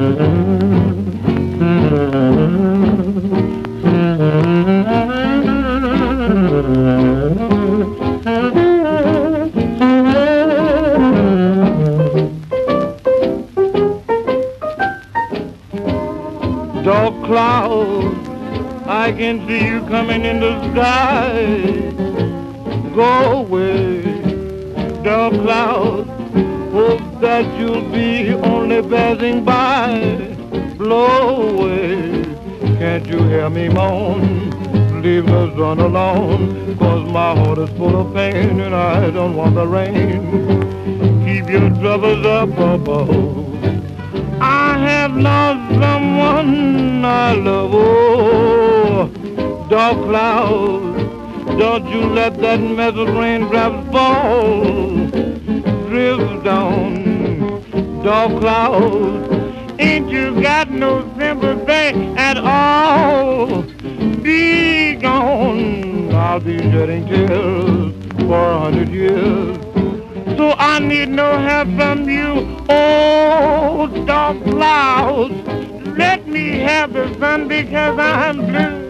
Dark clouds, I can see you coming in the sky. Go away, dark clouds, hope that you'll be only passing by. Blow away, can't you hear me moan? Leave the sun alone, 'cause my heart is full of pain and I don't want the rain. Keep your troubles up above. I have lost someone I love. Oh, dark clouds, don't you let that mess of raindrops fall. Drift down, dark clouds, ain't you got no sympathy at all? Be gone, I'll be shedding tears for 100 years. So I need no help from you, oh dark clouds. Let me have the sun because I'm blue.